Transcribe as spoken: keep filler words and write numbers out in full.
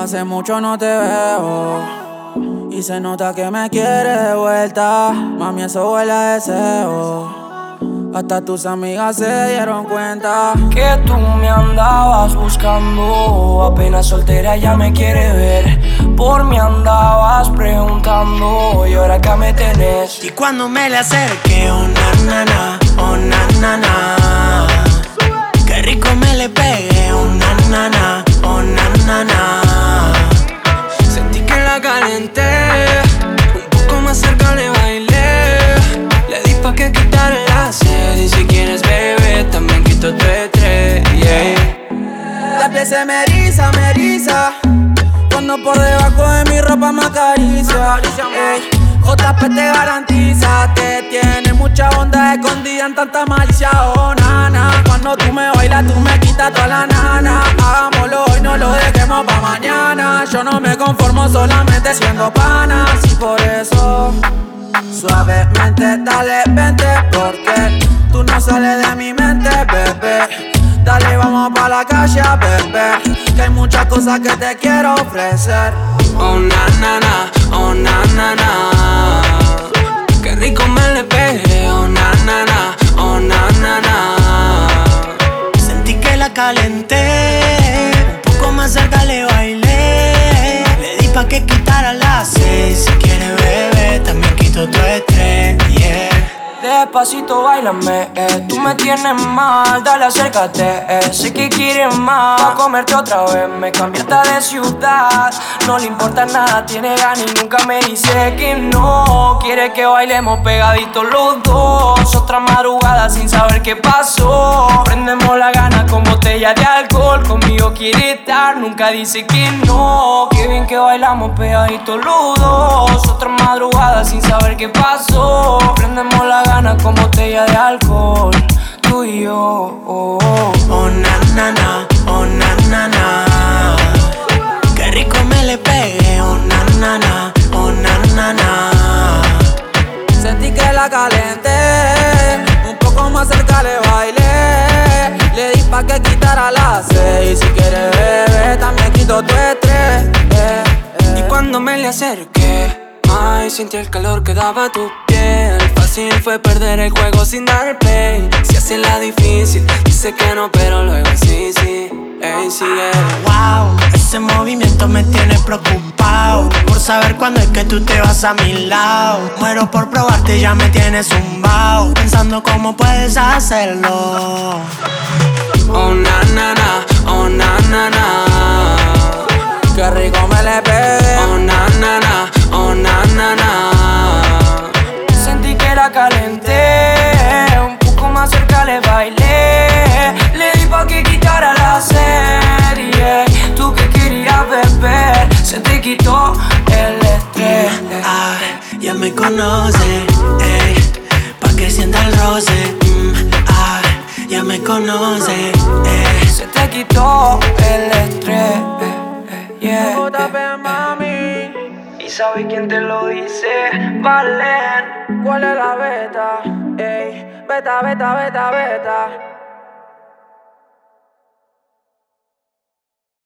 Hace mucho no te veo y se nota que me quieres de vuelta. Mami, eso huele a deseo. Hasta tus amigas se dieron cuenta que tú me andabas buscando. Apenas soltera ya me quiere ver. Por mí andabas preguntando y ahora acá me tenés. Y cuando me le acerqué, oh na na na, oh na na na, qué rico me le pegué, oh na na na, oh na na na. Sentí que la calenté, un poco más cerca le bailé. Le di pa' que quitara la sed. Y si quieres bebé, también quito tu estrés, yeah. La piel se me eriza, me eriza cuando por debajo de mi ropa me acaricia. Ey, J P te garantiza, te tiene mucha onda escondida en tanta malicia. Oh, nana, cuando tú me bailas, tú me quitas toda la nana. Hagámoslo hoy, no lo dejemos pa' mañana. Yo no me conformo solamente siendo pana. Y por eso, suavemente, dale, vente, porque tú no sales de mi mente, bebé. Dale, vamos pa' la calle a beber, que hay muchas cosas que te quiero ofrecer. Oh na na na, oh na na na, qué rico me le pegué, oh na na na, oh na na na. Sentí que la calenté, un poco más cerca le bailé. Le di pa' que quitara la sed. Si quiere bebé, también quito tu estrés, yeah. Despacito, bailame, eh. Tú me tienes mal, dale acércate, eh. Sé que quieres más, pa' comerte otra vez. Me cambiaste de ciudad, no le importa nada, tiene ganas y nunca me dice que no. Quiere que bailemos pegaditos los dos, otra madrugada sin saber qué pasó. Prendemos la gana con botella de alcohol, conmigo quiere estar, nunca dice que no. Qué bien que bailamos pegaditos los dos, otra madrugada sin saber qué pasó. Prendemos la gana con botella de alcohol, tú y yo. Oh, oh. Oh na na na, oh na na na, qué rico me le pegué, oh na na na, oh na na na. Sentí que la calenté, un poco más cerca le bailé. Le di pa' que quitara la sed. Y si quieres beber, también quito tu estrés, eh, eh. Y cuando me le acerqué, ay, sentí el calor que daba tu piel. Fácil fue perder el juego sin dar play. Si hace la difícil, dice que no, pero luego sí, sí, ey, sigue. Wow, ese movimiento me tiene preocupado, por saber cuándo es que tú te vas a mi lado. Muero por probarte, ya me tienes zumbao, pensando cómo puedes hacerlo. Oh na na na, oh na na na, qué rico me le pegué. oh na na na, oh na na na. Sentí que la calenté, un poco más cerca le bailé. Le di pa' que quitara la serie. Tú que querías beber, se te quitó el estrés. Ah, ya me conoce, ey, pa' que sienta el roce. Mm, ah, ya me conoce, ey. Se te quitó el estrés, yeah. J P, mami, ¿Y sabes quién te lo dice? Valen. ¿cuál es la beta? Ey, beta, beta, beta, beta.